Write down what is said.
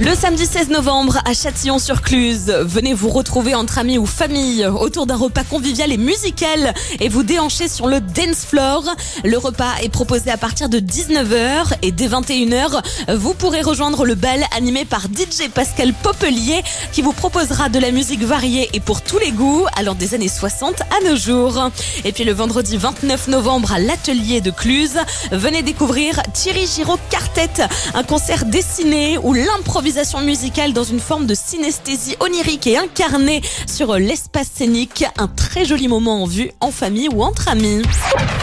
Le samedi 16 novembre à Châtillon-sur-Cluse, venez vous retrouver entre amis ou famille autour d'un repas convivial et musical et vous déhancher sur le dance floor. Le repas est proposé à partir de 19h et dès 21h, vous pourrez rejoindre le bal animé par DJ Pascal Popelier qui vous proposera de la musique variée et pour tous les goûts allant des années 60 à nos jours. Et puis le vendredi 29 novembre à l'Atelier de Cluse, venez découvrir Thierry Giraud Quartet, un concert dessiné où l'improvisation musicale dans une forme de synesthésie onirique et incarnée sur l'espace scénique. Un très joli moment en vue en famille ou entre amis.